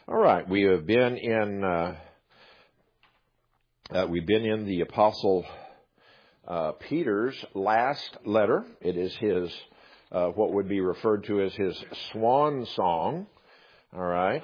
All right, we have been in the Apostle Peter's last letter. It is his what would be referred to as his swan song. All right,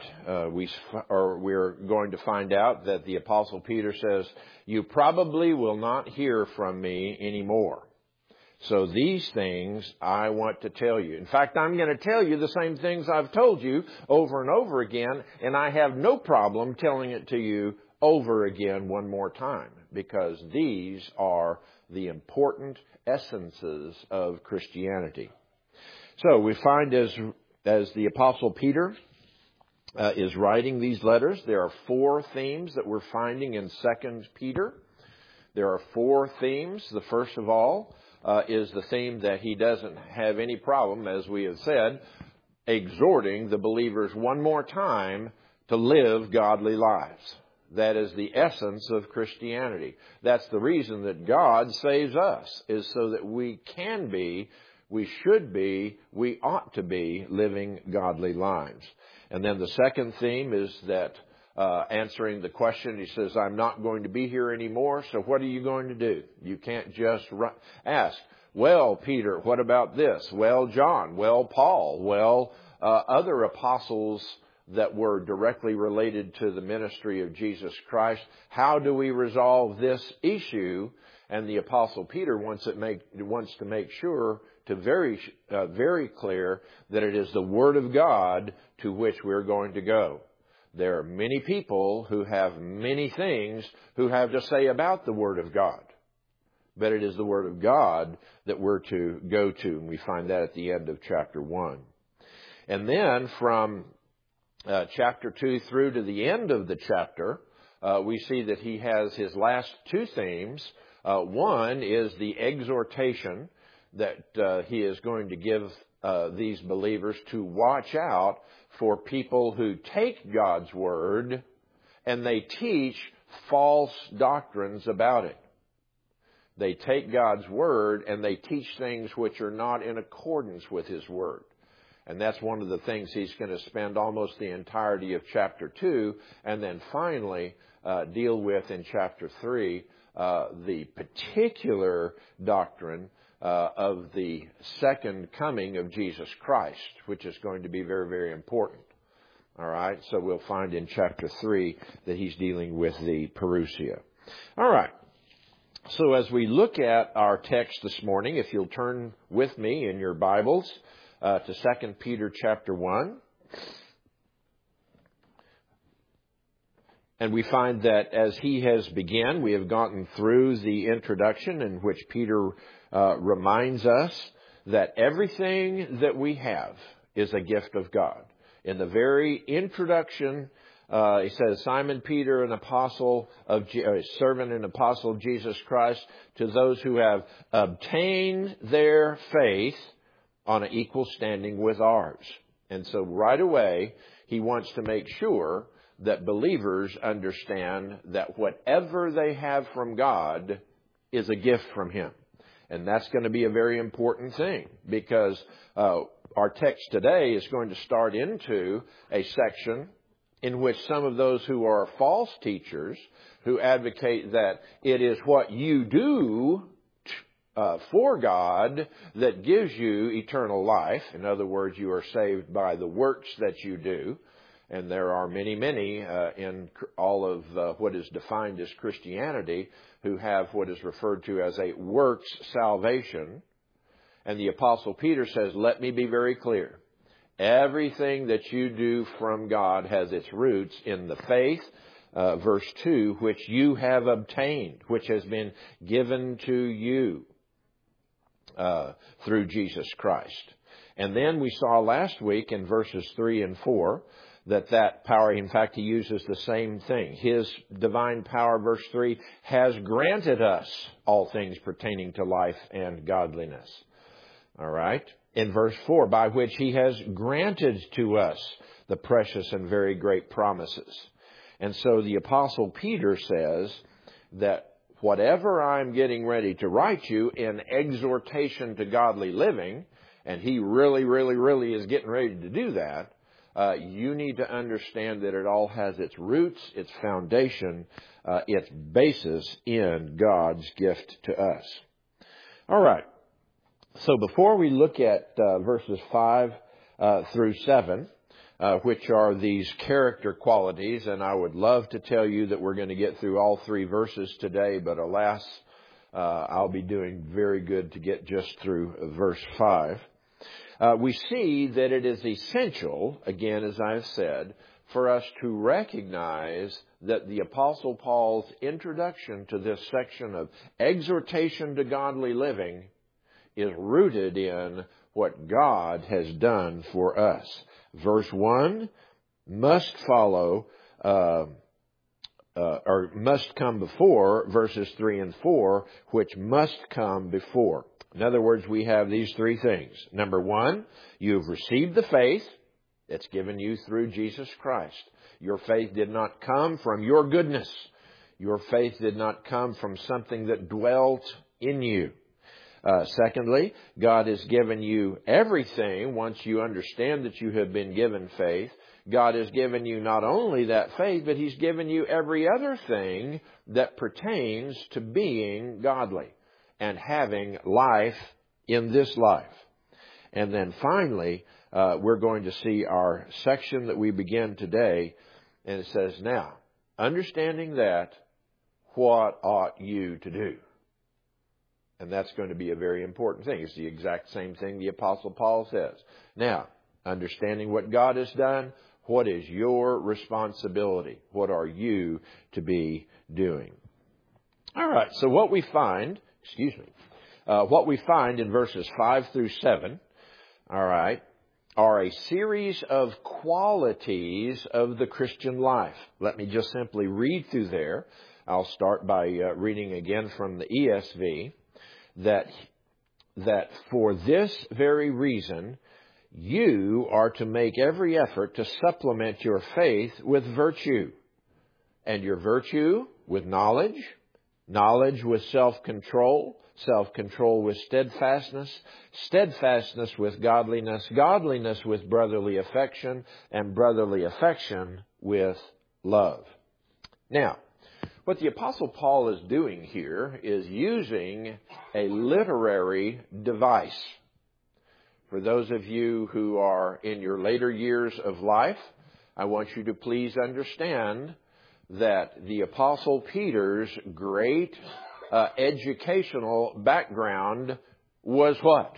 we're going to find out that the Apostle Peter says, "You probably will not hear from me anymore. So these things I want to tell you. In fact, I'm going to tell you the same things I've told you over and over again, and I have no problem telling it to you over again one more time, because these are the important essences of Christianity." So we find as the Apostle Peter is writing these letters, there are four themes that we're finding in 2 Peter. There are four themes. The first of all is the theme that he doesn't have any problem, as we have said, exhorting the believers one more time to live godly lives. That is the essence of Christianity. That's the reason that God saves us, is so that we can be, we should be, we ought to be living godly lives. And then the second theme is that answering the question, he says, "I'm not going to be here anymore, so what are you going to do?" You can't just ask, "Well, Peter, what about this? Well, John, well, Paul, well, other apostles that were directly related to the ministry of Jesus Christ. How do we resolve this issue?" And the Apostle Peter wants to make sure to very clear that it is the Word of God to which we're going to go. There are many people who have many things who have to say about the Word of God. But it is the Word of God that we're to go to. And we find that at the end of chapter 1. And then from chapter 2 through to the end of the chapter, we see that he has his last two themes. One is the exhortation that he is going to give these believers to watch out for people who take God's Word and they teach false doctrines about it. They take God's Word and they teach things which are not in accordance with His Word. And that's one of the things he's going to spend almost the entirety of chapter 2 and then finally deal with in chapter 3, the particular doctrine of the second coming of Jesus Christ, which is going to be very, very important. All right, so we'll find in chapter 3 that he's dealing with the parousia. All right, so as we look at our text this morning, if you'll turn with me in your Bibles to 2 Peter chapter 1. And we find that as he has begun, we have gotten through the introduction in which Peter reminds us that everything that we have is a gift of God. In the very introduction, he says, "Simon Peter, an apostle of servant and apostle of Jesus Christ, to those who have obtained their faith on an equal standing with ours." And so right away, he wants to make sure that believers understand that whatever they have from God is a gift from Him. And that's going to be a very important thing, because our text today is going to start into a section in which some of those who are false teachers, who advocate that it is what you do for God that gives you eternal life. In other words, you are saved by the works that you do. And there are many in all of what is defined as Christianity who have what is referred to as a works salvation. And the Apostle Peter says, let me be very clear. Everything that you do from God has its roots in the faith, verse 2, which you have obtained, which has been given to you through Jesus Christ. And then we saw last week in verses 3 and 4 that power, in fact, he uses the same thing. His divine power, verse 3, has granted us all things pertaining to life and godliness. All right. In verse 4, by which he has granted to us the precious and very great promises. And so the Apostle Peter says that whatever I'm getting ready to write you in exhortation to godly living, and he really is getting ready to do that, you need to understand that it all has its roots, its foundation, its basis in God's gift to us. All right. So before we look at verses 5 through 7, which are these character qualities, and I would love to tell you that we're going to get through all 3 verses today, but alas, I'll be doing very good to get just through verse 5. We see that it is essential, again, as I've said, for us to recognize that the Apostle Paul's introduction to this section of exhortation to godly living is rooted in what God has done for us. Verse 1 must follow, or must come before verses 3 and 4, which must come before. In other words, we have these 3 things. Number 1, you've received the faith that's given you through Jesus Christ. Your faith did not come from your goodness. Your faith did not come from something that dwelt in you. Secondly, God has given you everything once you understand that you have been given faith. God has given you not only that faith, but He's given you every other thing that pertains to being godly and having life in this life. And then finally, we're going to see our section that we begin today, and it says, now, understanding that, what ought you to do? And that's going to be a very important thing. It's the exact same thing the Apostle Paul says. Now, understanding what God has done, what is your responsibility? What are you to be doing? All right, so what we find in verses 5 through 7, all right, are a series of qualities of the Christian life. Let me just simply read through there. I'll start by reading again from the ESV. That for this very reason, you are to make every effort to supplement your faith with virtue, and your virtue with knowledge, knowledge with self-control, self-control with steadfastness, steadfastness with godliness, godliness with brotherly affection, and brotherly affection with love. Now, what the Apostle Paul is doing here is using a literary device. For those of you who are in your later years of life, I want you to please understand that the Apostle Peter's great educational background was what?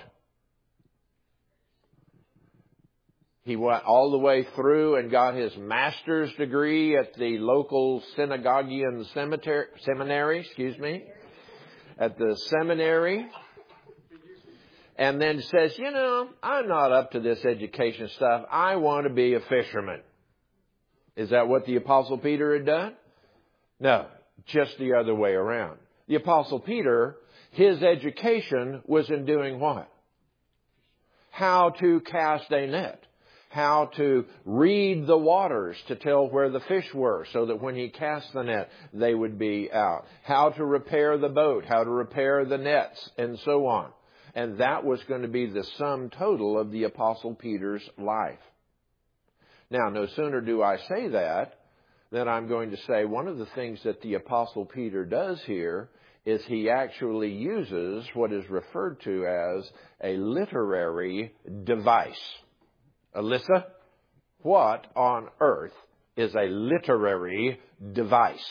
He went all the way through and got his master's degree at the local Synagoguean seminary, at the seminary. And then says, I'm not up to this education stuff. I want to be a fisherman. Is that what the Apostle Peter had done? No, just the other way around. The Apostle Peter, his education was in doing what? How to cast a net. How to read the waters to tell where the fish were so that when he cast the net, they would be out. How to repair the boat, how to repair the nets, and so on. And that was going to be the sum total of the Apostle Peter's life. Now, no sooner do I say that than I'm going to say one of the things that the Apostle Peter does here is he actually uses what is referred to as a literary device. Alyssa, what on earth is a literary device?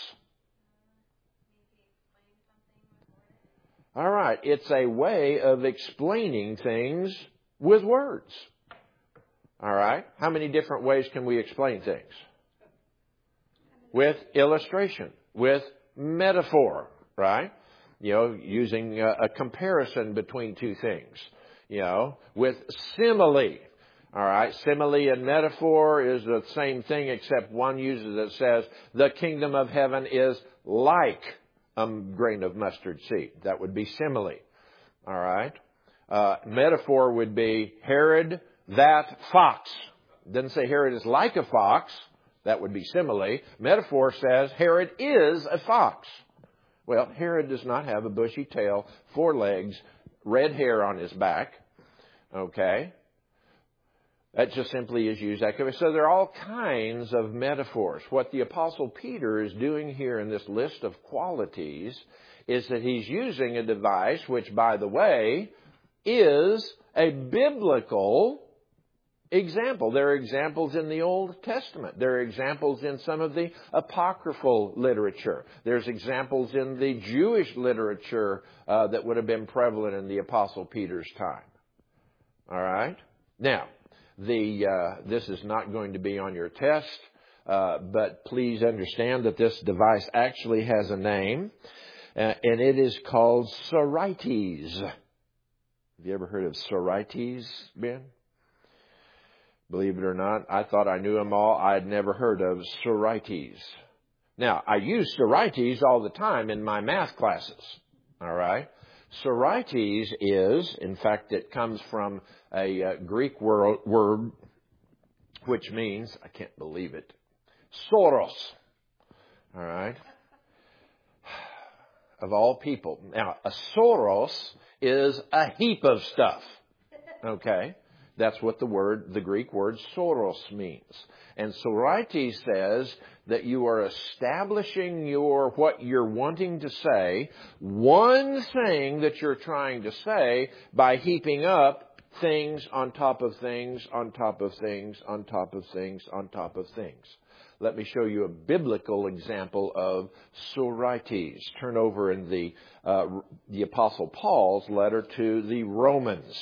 All right, it's a way of explaining things with words. All right, how many different ways can we explain things? With illustration, with metaphor, right? Using a comparison between two things. With simile. All right, simile and metaphor is the same thing, except one uses it says, the kingdom of heaven is like a grain of mustard seed. That would be simile. All right. Metaphor would be Herod, that fox. It doesn't say Herod is like a fox. That would be simile. Metaphor says Herod is a fox. Well, Herod does not have a bushy tail, 4 legs, red hair on his back. Okay. That just simply is used accurately. So there are all kinds of metaphors. What the Apostle Peter is doing here in this list of qualities is that he's using a device which, by the way, is a biblical example. There are examples in the Old Testament. There are examples in some of the apocryphal literature. There's examples in the Jewish literature that would have been prevalent in the Apostle Peter's time. All right? Now, this is not going to be on your test, but please understand that this device actually has a name, and it is called Sorites. Have you ever heard of Sorites, Ben? Believe it or not, I thought I knew them all. I had never heard of Sorites. Now, I use Sorites all the time in my math classes. All right? Sorites is, in fact, it comes from a Greek word which means, I can't believe it, Soros. All right? Of all people. Now, a Soros is a heap of stuff. Okay? That's what the Greek word Soros means. And Sorites says that you are establishing what you're wanting to say, one thing that you're trying to say, by heaping up things on top of things, on top of things, on top of things, on top of things. Let me show you a biblical example of Sorites. Turn over in the Apostle Paul's letter to the Romans.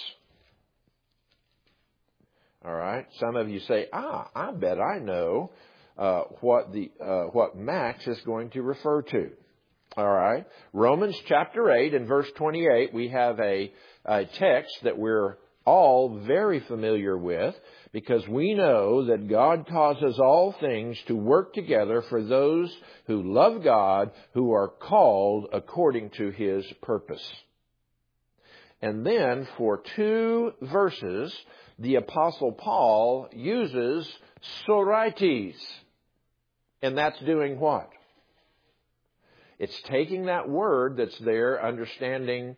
All right. Some of you say, I bet I know what Max is going to refer to. All right. Romans chapter 8 and verse 28, we have a text that we're all very familiar with, because we know that God causes all things to work together for those who love God, who are called according to His purpose. And then for 2 verses, the Apostle Paul uses Sorites. And that's doing what? It's taking that word that's there, understanding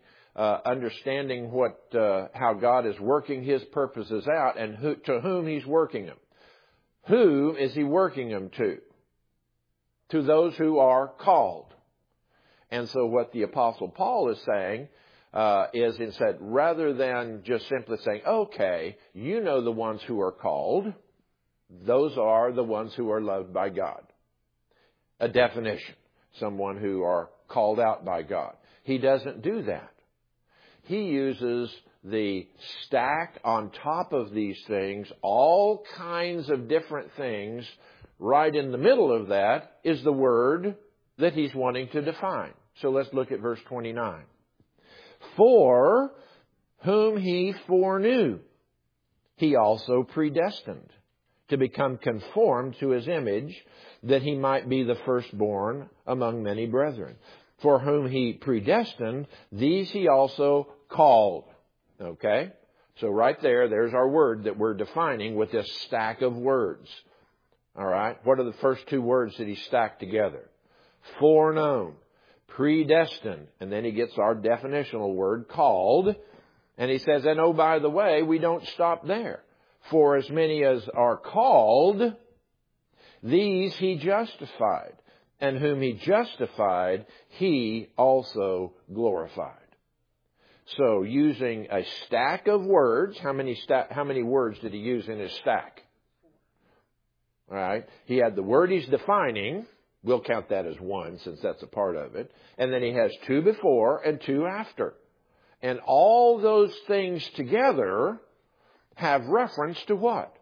how God is working His purposes out, and to whom He's working them. Who is He working them to? To those who are called. And so what the Apostle Paul is saying is instead, rather than just simply saying, okay, you know the ones who are called, those are the ones who are loved by God. A definition. Someone who are called out by God. He doesn't do that. He uses the stack on top of these things, all kinds of different things. Right in the middle of that is the word that he's wanting to define. So let's look at verse 29. For whom He foreknew, He also predestined to become conformed to His image, that He might be the firstborn among many brethren. For whom He predestined, these He also called. Okay? So right there's our word that we're defining with this stack of words. All right? What are the first 2 words that he stacked together? Foreknown, predestined, and then he gets our definitional word, called. And he says, and oh, by the way, we don't stop there. For as many as are called, these He justified. And whom He justified, He also glorified. So using a stack of words, how many words did he use in his stack? All right. He had the word he's defining. We'll count that as 1 since that's a part of it. And then he has 2 before and 2 after. And all those things together have reference to what?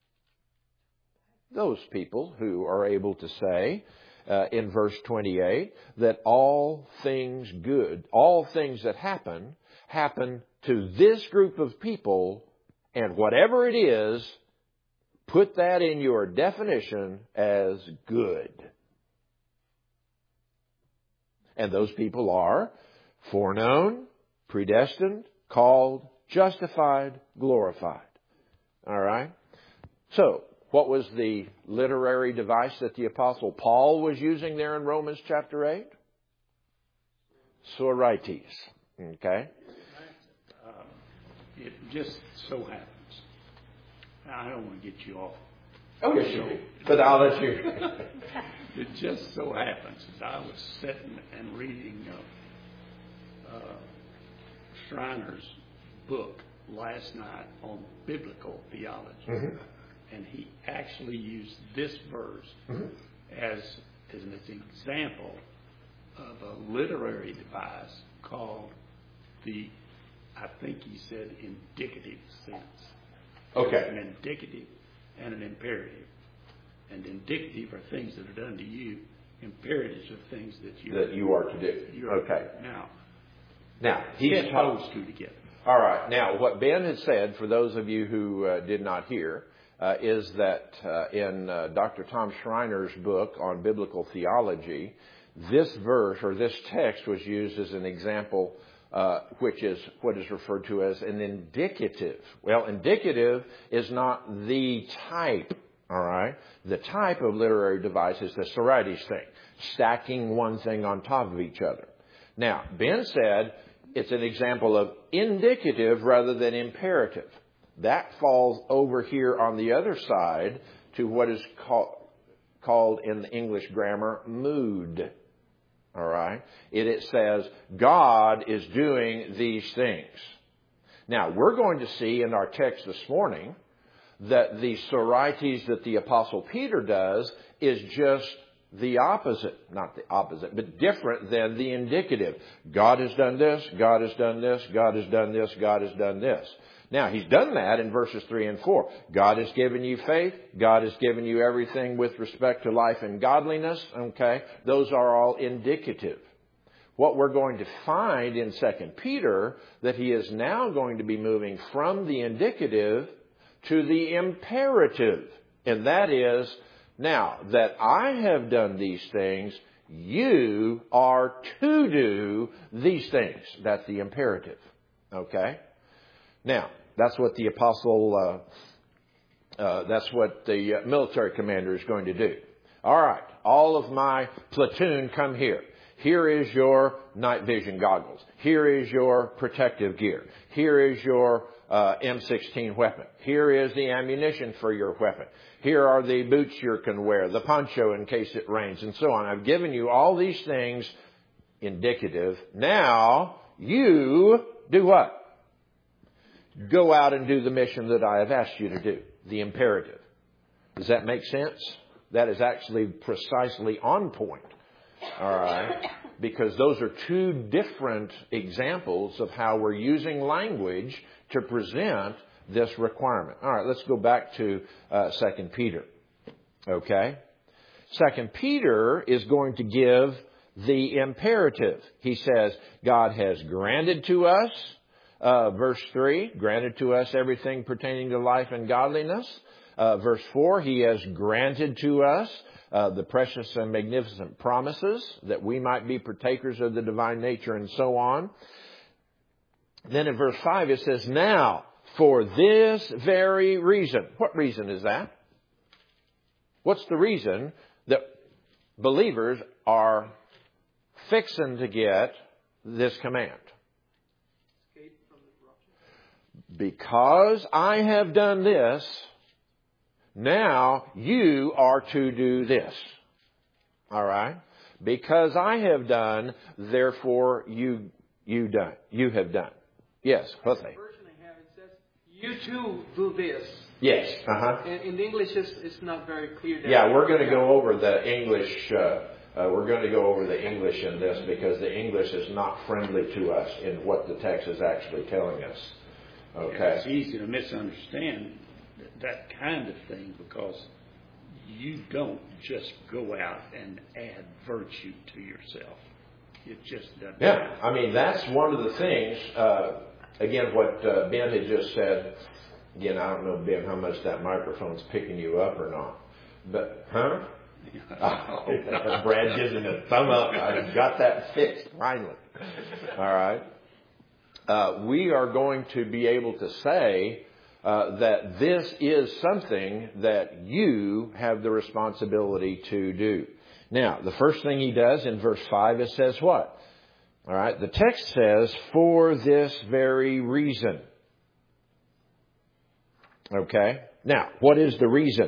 Those people who are able to say in verse 28 that all things good, all things that happen to this group of people, and whatever it is, put that in your definition as good. And those people are foreknown, predestined, called, justified, glorified. All right? So, what was the literary device that the Apostle Paul was using there in Romans chapter 8? Sorites. Okay? It just so happens I don't want to get you off. Oh, yes, you do. But I'll let you. It just so happens as I was sitting and reading Schreiner's book last night on biblical theology, Mm-hmm. and he actually used this verse as an example of a literary device called I think he said indicative sense. Okay. An indicative and an imperative. And indicative are things that are done to you. Imperatives are things that you are to do. Okay. Now he's those two together. All right. Now, what Ben had said, for those of you who did not hear, is that in Dr. Tom Schreiner's book on biblical theology, this verse or this text was used as an example, which is what is referred to as an indicative. Well, indicative is not the type. All right. The type of literary device is the Sorites thing, stacking one thing on top of each other. Now, Ben said it's an example of indicative rather than imperative. That falls over here on the other side to what is called in the English grammar mood. All right. It says God is doing these things. Now, we're going to see in our text this morning that the Sorites that the Apostle Peter does is just the opposite, not the opposite, but different than the indicative. God has done this, God has done this, God has done this, God has done this. Now, he's done that in verses 3 and 4. God has given you faith. God has given you everything with respect to life and godliness. Okay? Those are all indicative. What we're going to find in 2 Peter, that he is now going to be moving from the indicative to the imperative. And that is, now that I have done these things, you are to do these things. That's the imperative. Okay? Now, that's what the apostle, that's what the military commander is going to do. All right, all of my platoon come here. Here is your night vision goggles. Here is your protective gear. Here is your M16 weapon. Here is the ammunition for your weapon. Here are the boots you can wear, the poncho in case it rains, and so on. I've given you all these things indicative. Now, you do what? Go out and do the mission that I have asked you to do, the imperative. Does that make sense? That is actually precisely on point. All right? Because those are two different examples of how we're using language to present this requirement. All right, let's go back to 2 Peter. Okay? 2 Peter is going to give the imperative. He says, God has granted to us, verse 3, granted to us everything pertaining to life and godliness. Verse 4, He has granted to us the precious and magnificent promises that we might be partakers of the divine nature and so on. Then in verse 5 it says, now, for this very reason. What reason is that? What's the reason that believers are fixing to get this command? Because I have done this, now you are to do this. All right? Because I have done, therefore you have done. Yes, Jose. The version I have, it says, you too do this. Yes. Uh-huh. And in the English, it's not very clear. Yeah, we're going to go over the English. We're going to go over the English in this because the English is not friendly to us in what the text is actually telling us. Okay. It's easy to misunderstand that kind of thing because you don't just go out and add virtue to yourself. It just doesn't. Yeah, I mean, that's one of the things, again, what Ben had just said. Again, I don't know, Ben, how much that microphone's picking you up or not. But, huh? Brad gives him a thumb up. I got that fixed, finally. All right. We are going to be able to say that this is something that you have the responsibility to do. Now, the first thing he does in verse 5, it says what? All right, the text says, for this very reason. Okay? Now, what is the reason?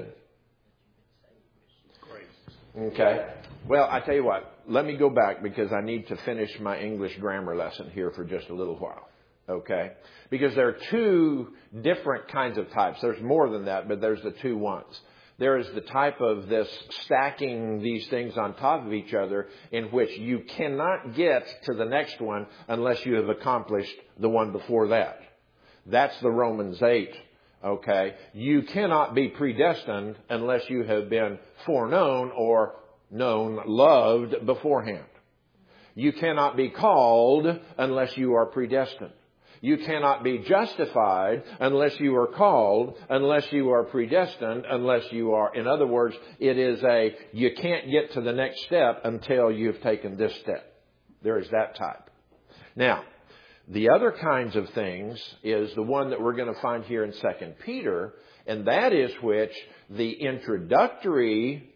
Grace. Okay. Well, I tell you what. Let me go back because I need to finish my English grammar lesson here for just a little while. Okay? Because there are two different kinds of types. There's more than that, but there's the two ones. There is the type of this stacking these things on top of each other in which you cannot get to the next one unless you have accomplished the one before that. That's the Romans 8. Okay? You cannot be predestined unless you have been foreknown or known, loved beforehand. You cannot be called unless you are predestined. You cannot be justified unless you are called, unless you are predestined, unless you are, in other words, it is you can't get to the next step until you've taken this step. There is that type. Now, the other kinds of things is the one that we're going to find here in 2 Peter, and that is which the introductory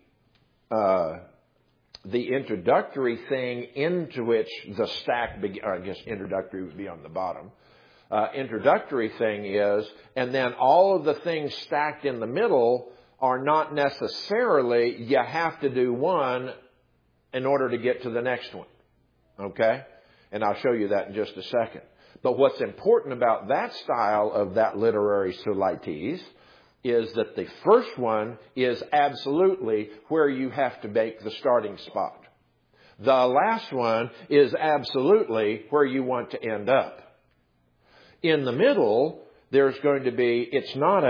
thing into which the stack, or I guess introductory would be on the bottom. Introductory thing is, and then all of the things stacked in the middle are not necessarily you have to do one in order to get to the next one. Okay? And I'll show you that in just a second. But what's important about that style of that literary solites is that the first one is absolutely where you have to make the starting spot. The last one is absolutely where you want to end up. In the middle, there's going to be, it's not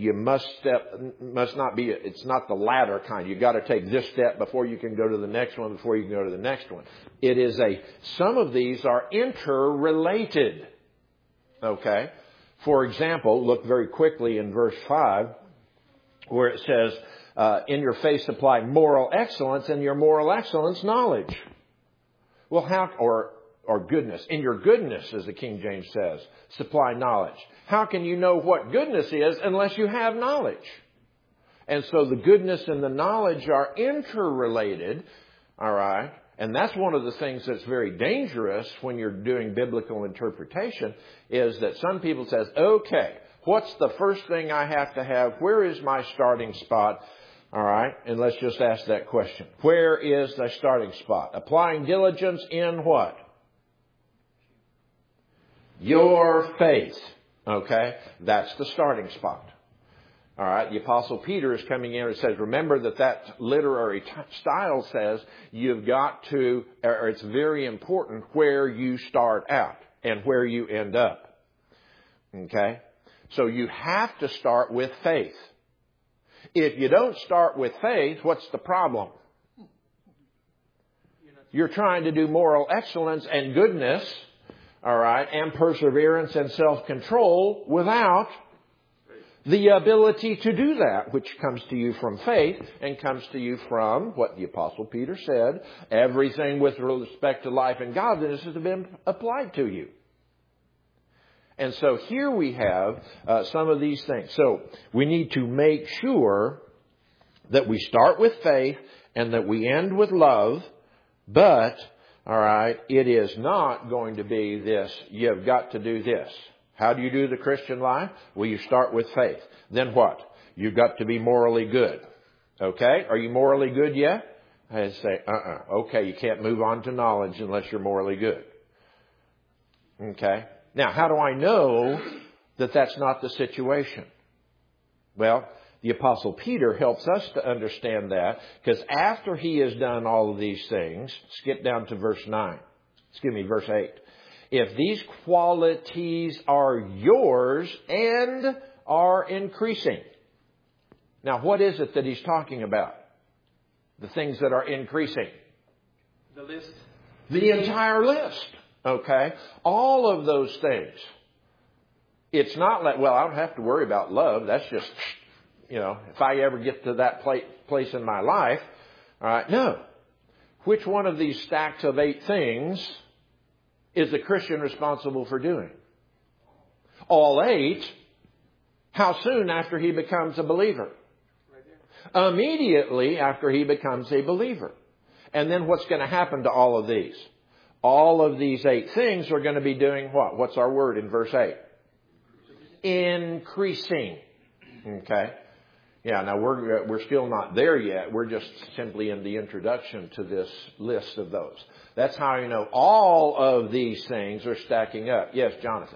the ladder kind. You've got to take this step before you can go to the next one, before you can go to the next one. It is some of these are interrelated. Okay? For example, look very quickly in verse 5, where it says, in your faith supply moral excellence, and your moral excellence knowledge. Well, or goodness. In your goodness, as the King James says, supply knowledge. How can you know what goodness is unless you have knowledge? And so the goodness and the knowledge are interrelated, all right? And that's one of the things that's very dangerous when you're doing biblical interpretation, is that some people says, okay, what's the first thing I have to have? Where is my starting spot? All right, and let's just ask that question. Where is the starting spot? Applying diligence in what? Your faith. Okay, that's the starting spot. All right, the Apostle Peter is coming in and says, remember that literary style says you've got to, or it's very important where you start out and where you end up. Okay, so you have to start with faith. If you don't start with faith, what's the problem? You're trying to do moral excellence and goodness, all right, and perseverance and self-control without the ability to do that, which comes to you from faith and comes to you from what the Apostle Peter said, everything with respect to life and godliness has been applied to you. And so here we have some of these things. So we need to make sure that we start with faith and that we end with love. But, all right, it is not going to be this, you've got to do this. How do you do the Christian life? Well, you start with faith. Then what? You've got to be morally good. Okay? Are you morally good yet? I say, Okay, you can't move on to knowledge unless you're morally good. Okay? Now, how do I know that that's not the situation? Well, the Apostle Peter helps us to understand that, because after he has done all of these things, skip down to verse 8. If these qualities are yours and are increasing. Now, what is it that he's talking about? The things that are increasing. The list. The entire list. Okay? All of those things. It's not like, well, I don't have to worry about love. That's just, if I ever get to that place in my life. All right? No. Which one of these stacks of 8 things is the Christian responsible for doing? All 8. How soon after he becomes a believer? Immediately after he becomes a believer. And then what's going to happen to all of these? All of these 8 things are going to be doing what? What's our word in verse 8? Increasing. Okay? Yeah, now we're still not there yet. We're just simply in the introduction to this list of those. That's how you know all of these things are stacking up. Yes, Jonathan.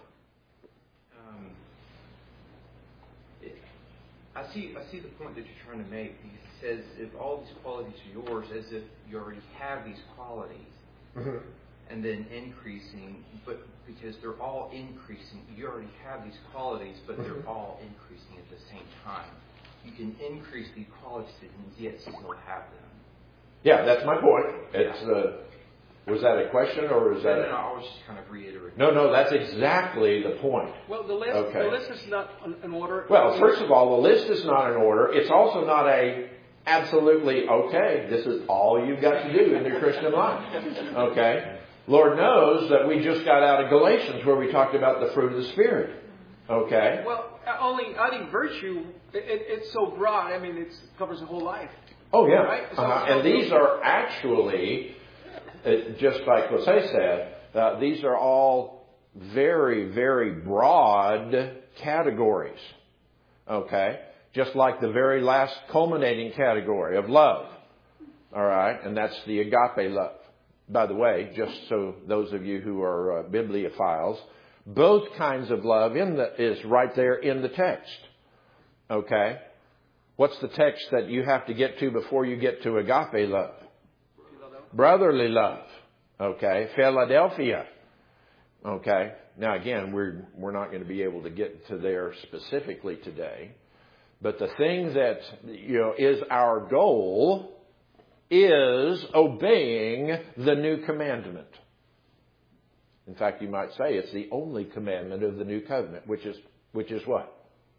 I see the point that you're trying to make. He says, if all these qualities are yours, as if you already have these qualities, Mm-hmm. and then increasing, but because they're all increasing, you already have these qualities, but they're all increasing at the same time. You can increase these qualities and yet still have them. Yeah, that's my point. It's was that a question or was that? No, I was just kind of reiterating. No, that's exactly the point. Well, the list is not in order. Well, first of all, the list is not in order. It's also not a absolutely, okay, this is all you've got to do in your Christian life. Okay? Lord knows that we just got out of Galatians where we talked about the fruit of the Spirit. Okay? Well, only adding virtue, it's so broad. I mean, it covers the whole life. Oh, yeah. Right? And these are actually, just like Jose said, these are all very, very broad categories. Okay? Just like the very last culminating category of love. All right? And that's the agape love. By the way, just so those of you who are bibliophiles, both kinds of love is right there in the text. Okay? What's the text that you have to get to before you get to agape love? Brotherly love. Okay? Philadelphia. Okay? Now again, we're not going to be able to get to there specifically today. But the thing that, is our goal is obeying the new commandment. In fact, you might say it's the only commandment of the new covenant, which is what?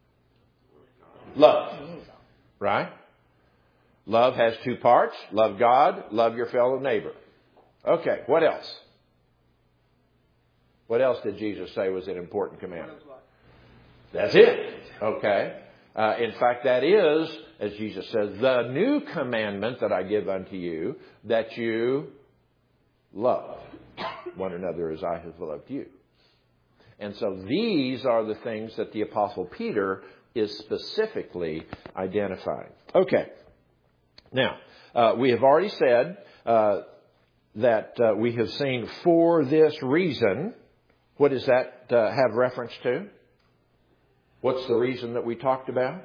Love. Right? Love has two parts. Love God, love your fellow neighbor. Okay, what else? What else did Jesus say was an important commandment? That's it. Okay. In fact, that is, as Jesus says, the new commandment that I give unto you, that you love one another as I have loved you. And so these are the things that the Apostle Peter is specifically identifying. Okay. Now, we have already said that we have seen for this reason. What does that have reference to? What's the reason that we talked about?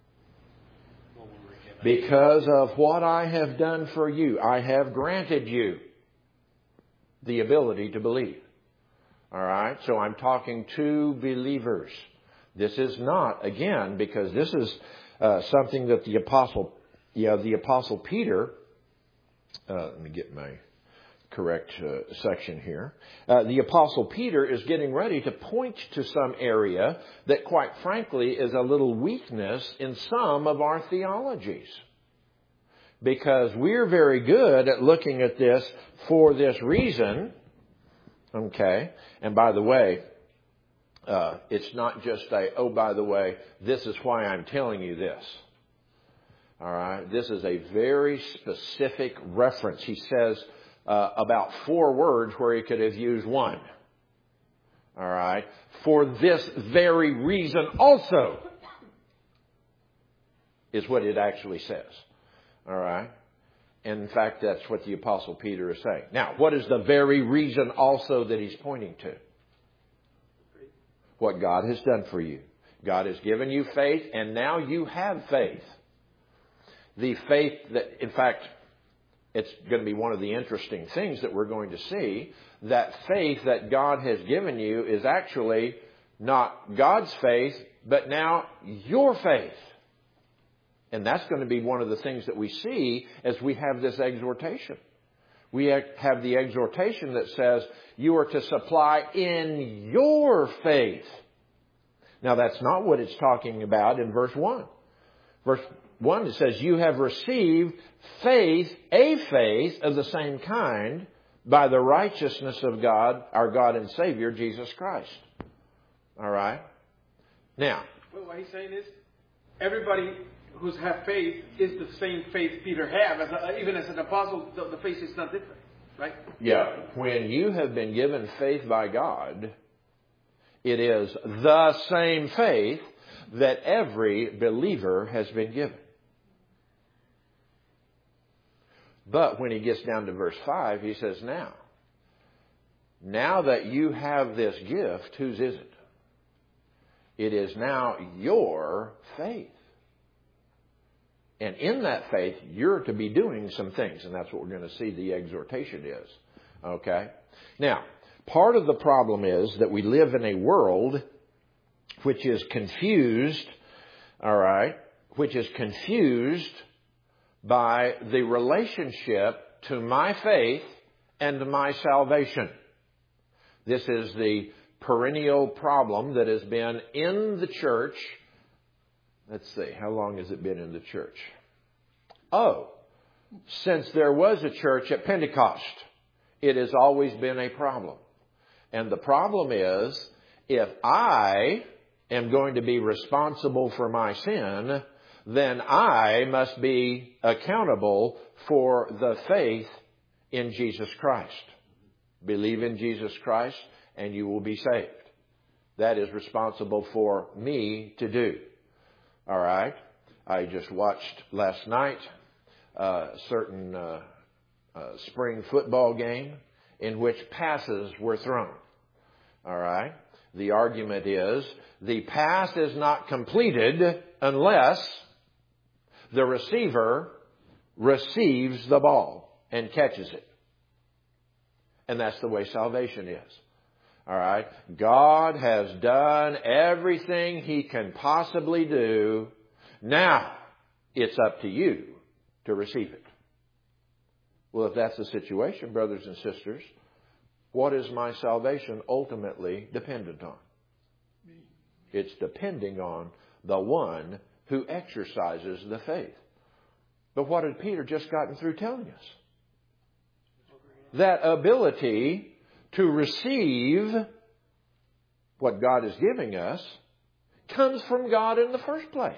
Because of what I have done for you. I have granted you the ability to believe. All right? So I'm talking to believers. This is not, again, because this is something that the Apostle Peter, let me get my correct section here. The Apostle Peter is getting ready to point to some area that, quite frankly, is a little weakness in some of our theologies. Because we're very good at looking at this for this reason. Okay? And by the way, it's not just by the way, this is why I'm telling you this. All right? This is a very specific reference. He says about 4 words where he could have used 1. All right? For this very reason also is what it actually says. All right? And in fact, that's what the Apostle Peter is saying. Now, what is the very reason also that he's pointing to? What God has done for you. God has given you faith, and now you have faith. The faith that, in fact, it's going to be one of the interesting things that we're going to see, that faith that God has given you is actually not God's faith, but now your faith. And that's going to be one of the things that we see as we have this exhortation. We have the exhortation that says you are to supply in your faith. Now that's not what it's talking about in verse 1. Verse 1, it says, you have received faith, a faith of the same kind, by the righteousness of God, our God and Savior, Jesus Christ. All right? Now. Well, what he's saying is, everybody who's have faith is the same faith Peter had. Even as an apostle, the faith is not different. Right? Yeah. When you have been given faith by God, it is the same faith, that every believer has been given. But when he gets down to verse 5, he says, now that you have this gift, whose is it? It is now your faith. And in that faith, you're to be doing some things. And that's what we're going to see the exhortation is. Okay? Now, part of the problem is that we live in a world which is confused, all right, which is confused by the relationship to my faith and to my salvation. This is the perennial problem that has been in the church. Let's see, how long has it been in the church? Since there was a church at Pentecost, it has always been a problem. And the problem is, if I am going to be responsible for my sin, then I must be accountable for the faith in Jesus Christ. Believe in Jesus Christ and you will be saved. That is responsible for me to do. All right? I just watched last night a certain spring football game in which passes were thrown. All right? The argument is the pass is not completed unless the receiver receives the ball and catches it. And that's the way salvation is. All right? God has done everything He can possibly do. Now, it's up to you to receive it. Well, if that's the situation, brothers and sisters, what is my salvation ultimately dependent on? It's depending on the one who exercises the faith. But what had Peter just gotten through telling us? That ability to receive what God is giving us comes from God in the first place.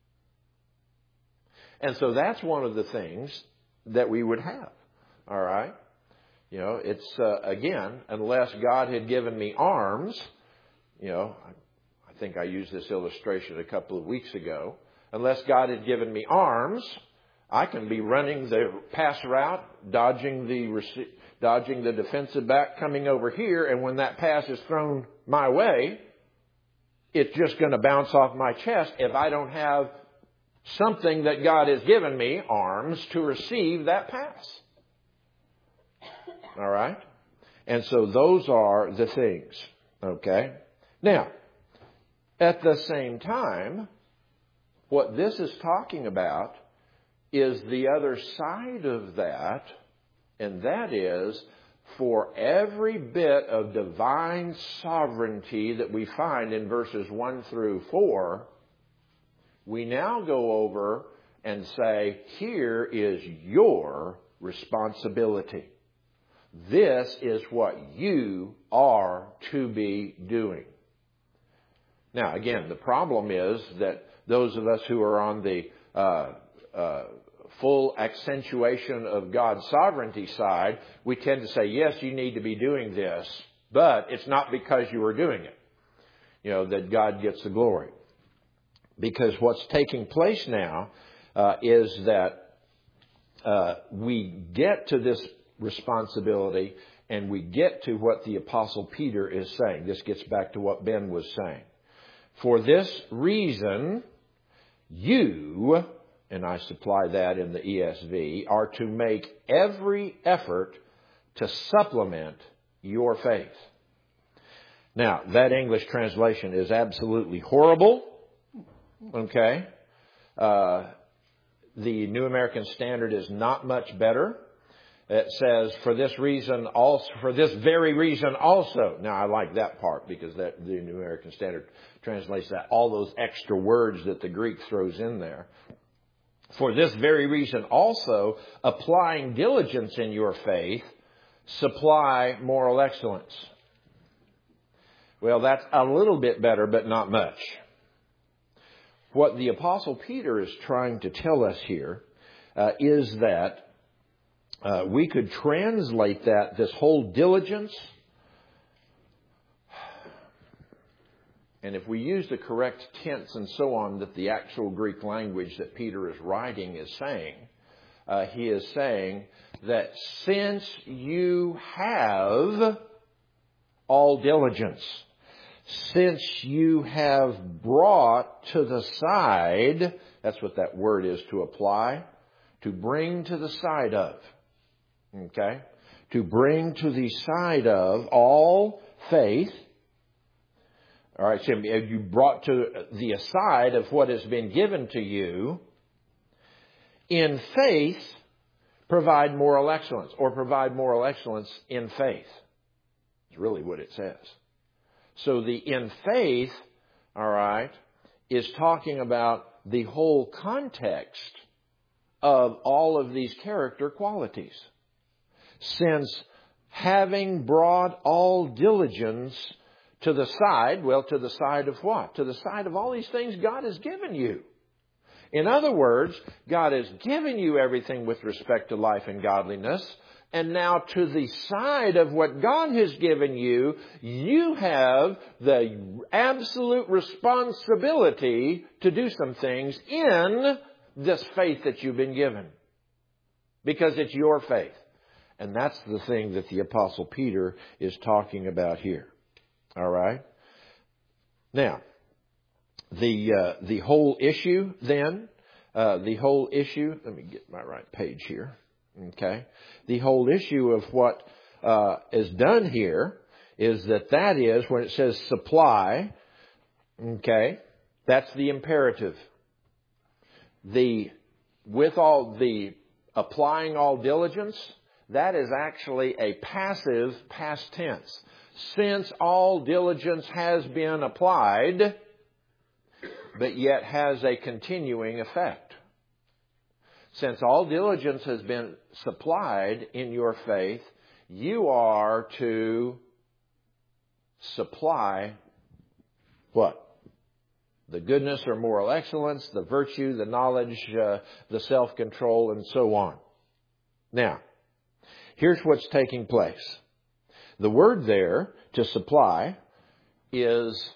And so that's one of the things that we would have. All right? You know, it's, again, unless God had given me arms, you know, I think I used this illustration a couple of weeks ago. Unless God had given me arms, I can be running the pass route, dodging the defensive back coming over here, and when that pass is thrown my way, it's just going to bounce off my chest if I don't have something that God has given me, arms, to receive that pass. All right? And so those are the things. Okay? Now, at the same time, what this is talking about is the other side of that, and that is for every bit of divine sovereignty that we find in verses 1 through 4, we now go over and say, here is your responsibility. This is what you are to be doing. Now, again, the problem is that those of us who are on the full accentuation of God's sovereignty side, we tend to say, yes, you need to be doing this, but it's not because you are doing it, you know, that God gets the glory. Because what's taking place now is that we get to this responsibility and we get to what the Apostle Peter is saying. This gets back to what Ben was saying. For this reason, you, and I supply that in the ESV, are to make every effort to supplement your faith. Now, that English translation is absolutely horrible. Okay? The New American Standard is not much better. It says, for this very reason also. Now, I like that part because the New American Standard translates that, all those extra words that the Greek throws in there. For this very reason also, applying diligence in your faith, supply moral excellence. Well, that's a little bit better, but not much. What the Apostle Peter is trying to tell us here is that we could translate this whole diligence And if we use the correct tense and so on that the actual Greek language that Peter is writing is saying, he is saying that since you have all diligence, since you have brought to the side, that's what that word is, to apply, to bring to the side of, okay? To bring to the side of all faith. All right, so you brought to the aside of what has been given to you. In faith, provide moral excellence, or provide moral excellence in faith. It's really what it says. So the in faith, all right, is talking about the whole context of all of these character qualities. Since having brought all diligence to the side, well, to the side of what? To the side of all these things God has given you. In other words, God has given you everything with respect to life and godliness. And now to the side of what God has given you, you have the absolute responsibility to do some things in this faith that you've been given. Because it's your faith. And that's the thing that the Apostle Peter is talking about here. All right? Now, the whole issue then, let me get my right page here. Okay? The whole issue of what is done here is that is, when it says supply, okay, that's the imperative. With all the applying all diligence, that is actually a passive past tense. Since all diligence has been applied, but yet has a continuing effect. Since all diligence has been supplied in your faith, you are to supply what? The goodness or moral excellence, the virtue, the knowledge, the self-control, and so on. Now, here's what's taking place. The word there, to supply, is,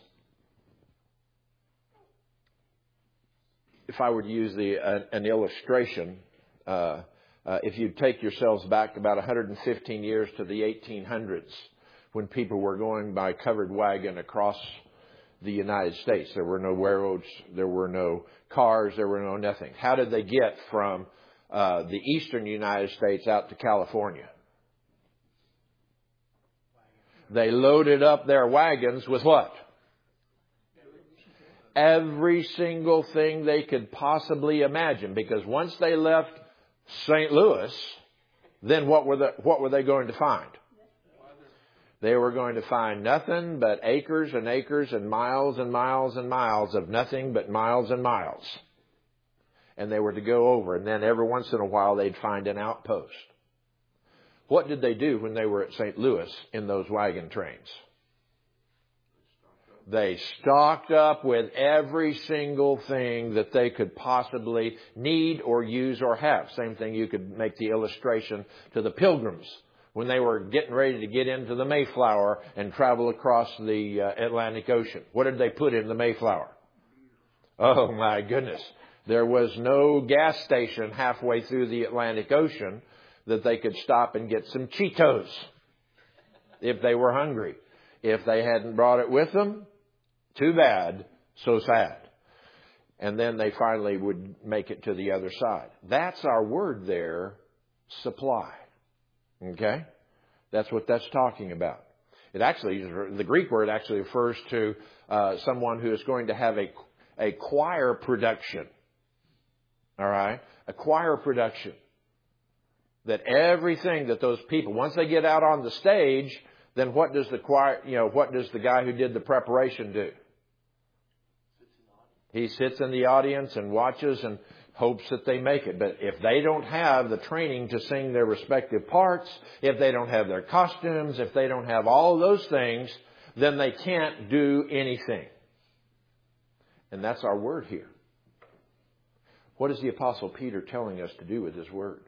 if I were to use an illustration, if you take yourselves back about 115 years to the 1800s, when people were going by covered wagon across the United States, there were no railroads, there were no cars, there were no nothing. How did they get from the eastern United States out to California? They loaded up their wagons with what? Every single thing they could possibly imagine. Because once they left St. Louis, then what were they going to find? They were going to find nothing but acres and acres and miles and miles and miles of nothing but miles and miles. And they were to go over. And then every once in a while they'd find an outpost. What did they do when they were at St. Louis in those wagon trains? They stocked up with every single thing that they could possibly need or use or have. Same thing, you could make the illustration to the Pilgrims when they were getting ready to get into the Mayflower and travel across the Atlantic Ocean. What did they put in the Mayflower? Oh my goodness. There was no gas station halfway through the Atlantic Ocean that they could stop and get some Cheetos if they were hungry. If they hadn't brought it with them, too bad, so sad. And then they finally would make it to the other side. That's our word there, supply. Okay? That's what that's talking about. It actually, the Greek word actually refers to someone who is going to have a choir production. All right? A choir production. That everything that those people, once they get out on the stage, then what does the choir, what does the guy who did the preparation do? He sits in the audience and watches and hopes that they make it. But if they don't have the training to sing their respective parts, if they don't have their costumes, if they don't have all of those things, then they can't do anything. And that's our word here. What is the Apostle Peter telling us to do with his word?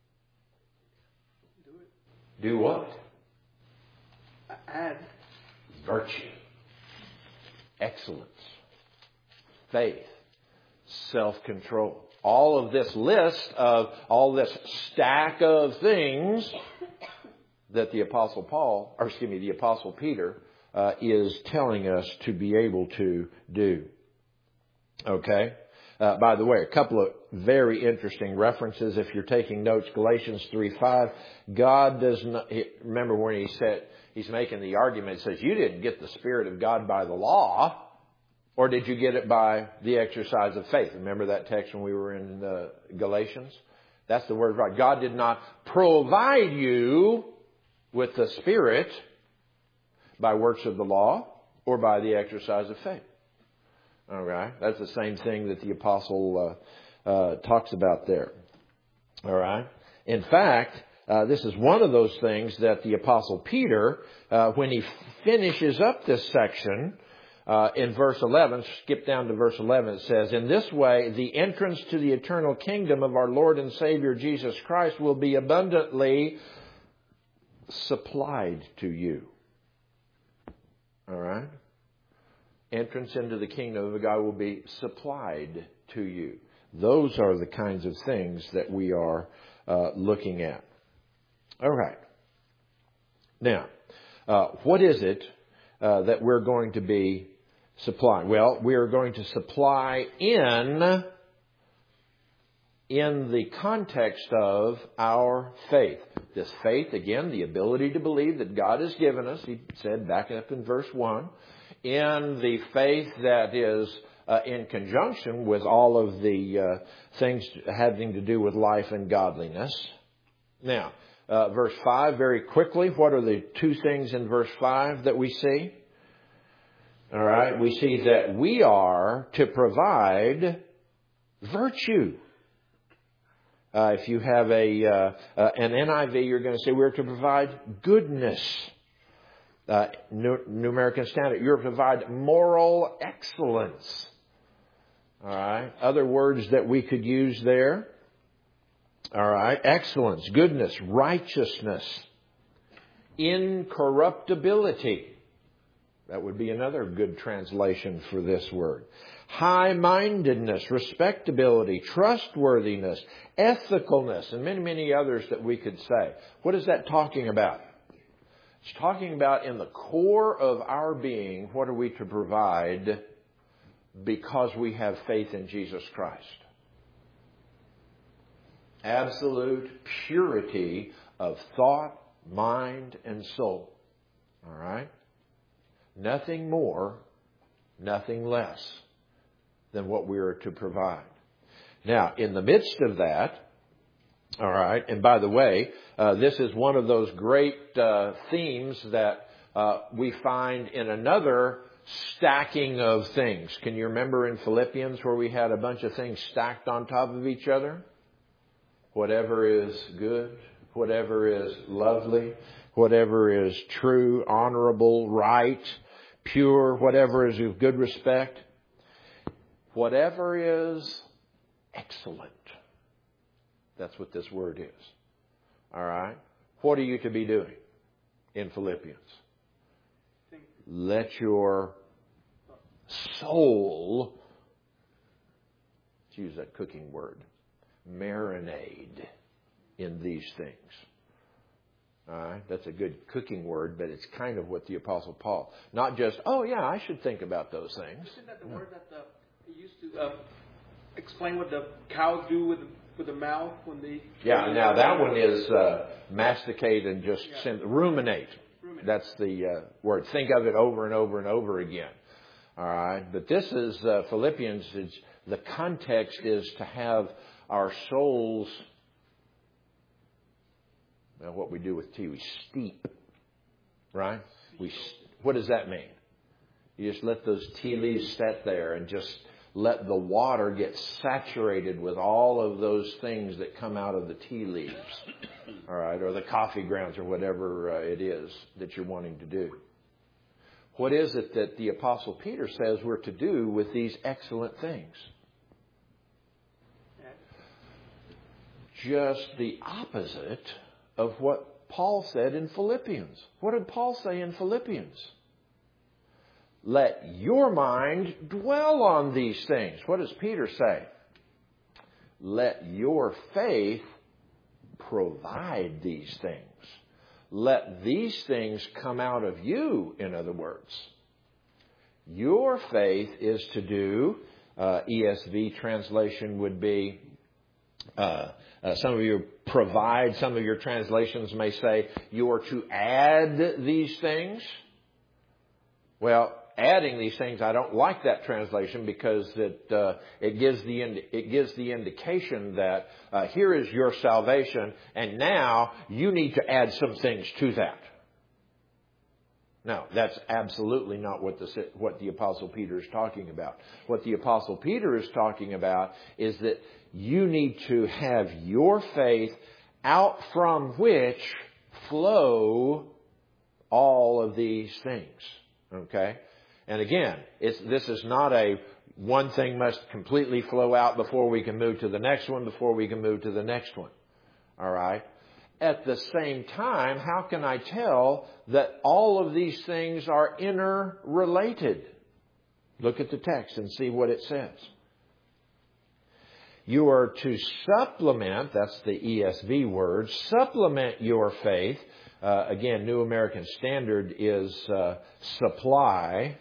Do what? Add Virtue. excellence, faith, self-control. All of this list of all this stack of things that the Apostle Peter is telling us to be able to do. Okay? By the way, a couple of very interesting references. If you're taking notes, Galatians 3:5, God does not, remember when he said, he's making the argument, he says, you didn't get the Spirit of God by the law, or did you get it by the exercise of faith? Remember that text when we were in Galatians? That's the word of God. God did not provide you with the Spirit by works of the law or by the exercise of faith. All right. That's the same thing that the apostle talks about there. All right. In fact, this is one of those things that the apostle Peter, when he finishes up this section, in verse 11, skip down to verse 11, it says, in this way, the entrance to the eternal kingdom of our Lord and Savior Jesus Christ will be abundantly supplied to you. All right? Entrance into the kingdom of God will be supplied to you. Those are the kinds of things that we are looking at. All right. Now, what is it that we're going to be supplying? Well, we are going to supply in the context of our faith. This faith, again, the ability to believe that God has given us, he said back up in verse 1, in the faith that is in conjunction with all of the things having to do with life and godliness. Now, verse 5, very quickly, what are the two things in verse 5 that we see? All right, we see that we are to provide virtue. If you have an NIV, you're going to say we're to provide goodness. New American Standard, you're to provide moral excellence. All right, other words that we could use there. All right, excellence, goodness, righteousness, incorruptibility. That would be another good translation for this word. High-mindedness, respectability, trustworthiness, ethicalness, and many, many others that we could say. What is that talking about? It's talking about in the core of our being, what are we to provide because we have faith in Jesus Christ? Absolute purity of thought, mind, and soul. All right? Nothing more, nothing less than what we are to provide. Now, in the midst of that, all right, and by the way, this is one of those great themes that we find in another stacking of things. Can you remember in Philippians where we had a bunch of things stacked on top of each other? Whatever is good, whatever is lovely, whatever is true, honorable, right, pure, whatever is of good respect, whatever is excellent. That's what this word is. All right? What are you to be doing in Philippians? Let your soul, let's use that cooking word, marinade in these things. All right? That's a good cooking word, but it's kind of what the Apostle Paul, not just, oh yeah, I should think about those things. Isn't that the word that he used to explain what the cows do with the mouth when they... Yeah, now that one is masticate and just ruminate. That's the word. Think of it over and over and over again. All right? But this is Philippians. The context is to have our souls... Now, what we do with tea, we steep, right? What does that mean? You just let those tea leaves sit there and just let the water get saturated with all of those things that come out of the tea leaves, all right, or the coffee grounds or whatever it is that you're wanting to do. What is it that the Apostle Peter says we're to do with these excellent things? Just the opposite of what Paul said in Philippians. What did Paul say in Philippians? let your mind dwell on these things. What does Peter say? Let your faith provide these things. Let these things come out of you, in other words. Your faith is to do, ESV translation would be, some of you provide, some of your translations may say, you are to add these things. Well, adding these things, I don't like that translation because it gives the indication that here is your salvation, and now you need to add some things to that. No, that's absolutely not what the Apostle Peter is talking about. What the Apostle Peter is talking about is that you need to have your faith out from which flow all of these things. Okay? And again, this is not a one thing must completely flow out before we can move to the next one, before we can move to the next one. All right? At the same time, how can I tell that all of these things are interrelated? Look at the text and see what it says. You are to supplement, that's the ESV word, supplement your faith. Again, New American Standard is supply.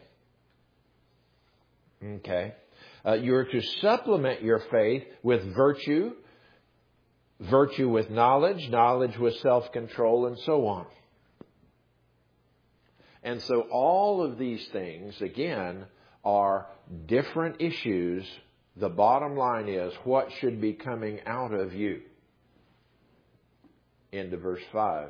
Okay. You are to supplement your faith with virtue, virtue with knowledge, knowledge with self-control, and so on. And so all of these things, again, are different issues. The bottom line is, what should be coming out of you? End of verse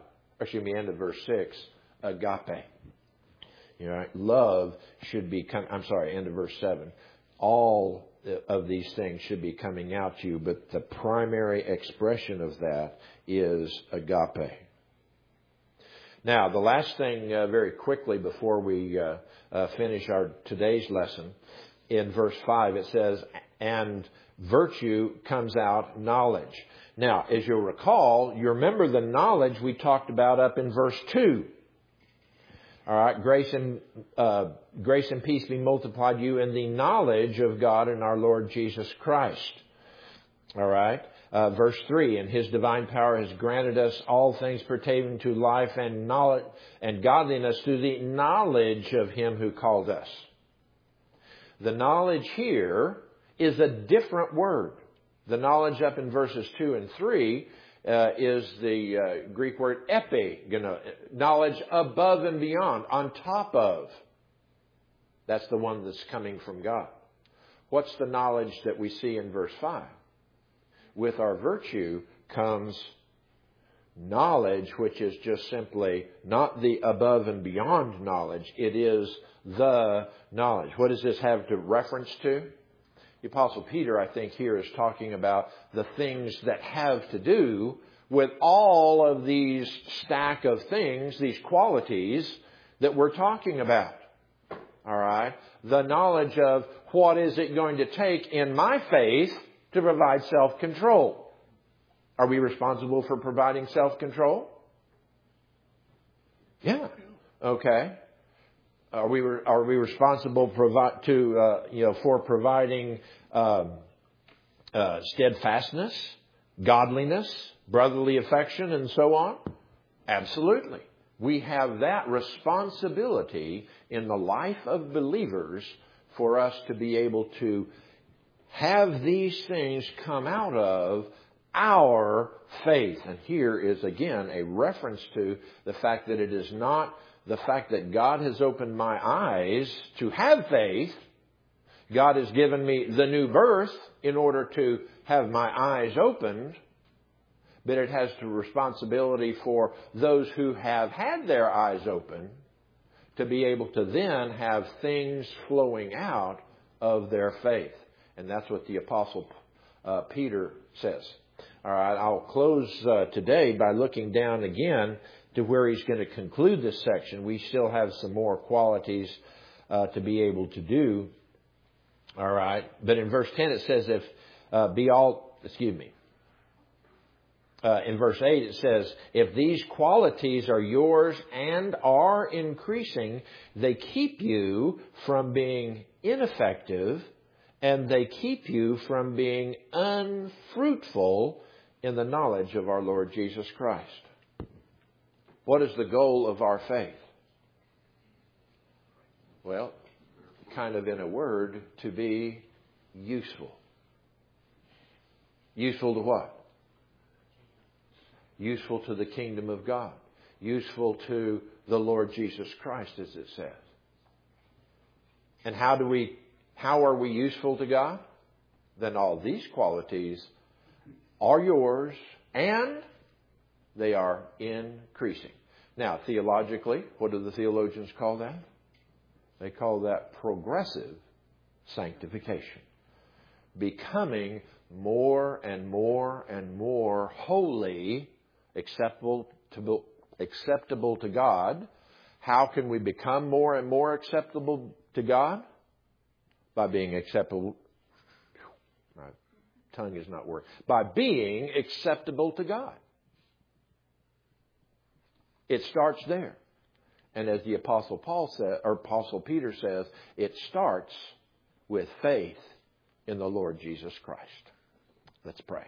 6, agape. You know, love should be end of verse 7. All of these things should be coming out to you, but the primary expression of that is agape. Now, the last thing, very quickly before we finish our today's lesson, in verse 5 it says, and virtue comes out knowledge. Now, as you'll recall, you remember the knowledge we talked about up in verse 2. All right, grace and peace be multiplied to you in the knowledge of God and our Lord Jesus Christ. All right, verse 3, and His divine power has granted us all things pertaining to life and knowledge and godliness through the knowledge of Him who called us. The knowledge here is a different word. The knowledge up in verses 2 and 3 is the Greek word epi, knowledge above and beyond, on top of. That's the one that's coming from God. What's the knowledge that we see in verse 5? With our virtue comes knowledge, which is just simply not the above and beyond knowledge. It is the knowledge. What does this have to reference to? The Apostle Peter, I think, here is talking about the things that have to do with all of these stack of things, these qualities that we're talking about. All right? The knowledge of what is it going to take in my faith to provide self-control. Are we responsible for providing self-control? Yeah. Okay. Are we responsible for providing steadfastness, godliness, brotherly affection, and so on? Absolutely. We have that responsibility in the life of believers for us to be able to have these things come out of our faith. And here is again a reference to the fact that it is not the fact that God has opened my eyes to have faith. God has given me the new birth in order to have my eyes opened. But it has the responsibility for those who have had their eyes open to be able to then have things flowing out of their faith. And that's what the Apostle Peter says. All right, I'll close today by looking down again to where he's going to conclude this section. We still have some more qualities to be able to do. All right. But in verse 10 it says, In verse 8 it says, if these qualities are yours and are increasing, they keep you from being ineffective and they keep you from being unfruitful in the knowledge of our Lord Jesus Christ. What is the goal of our faith? Well, kind of in a word, to be useful. Useful to what? Useful to the kingdom of God. Useful to the Lord Jesus Christ, as it says. And how are we useful to God? Then all these qualities are yours and they are increasing. Now, theologically, what do the theologians call that? They call that progressive sanctification. Becoming more and more and more holy, acceptable to God. How can we become more and more acceptable to God? By being acceptable. My tongue is not working. By being acceptable to God. It starts there. And as the Apostle Peter says, it starts with faith in the Lord Jesus Christ. Let's pray.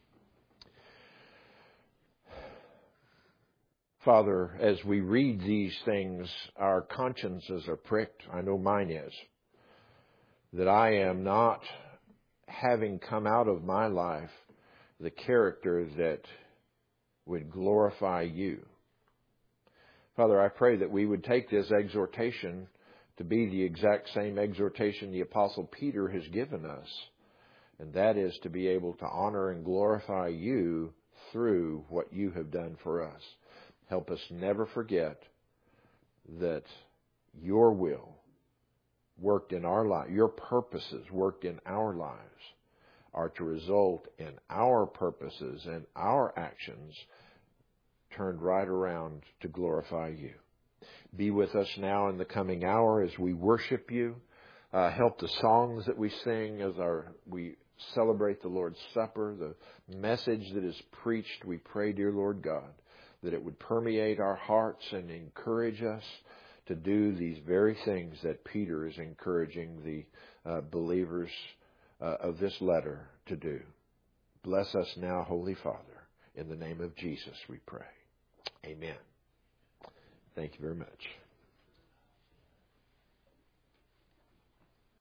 Father, as we read these things, our consciences are pricked. I know mine is. That I am not having come out of my life the character that would glorify you. Father, I pray that we would take this exhortation to be the exact same exhortation the Apostle Peter has given us. And that is to be able to honor and glorify you through what you have done for us. Help us never forget that your will worked in our life, your purposes worked in our lives are to result in our purposes and our actions turned right around to glorify you. Be with us now in the coming hour as we worship you. Help the songs that we sing as we celebrate the Lord's Supper, the message that is preached. We pray, dear Lord God, that it would permeate our hearts and encourage us to do these very things that Peter is encouraging the believers of this letter to do. Bless us now, Holy Father. In the name of Jesus we pray. Amen. Thank you very much.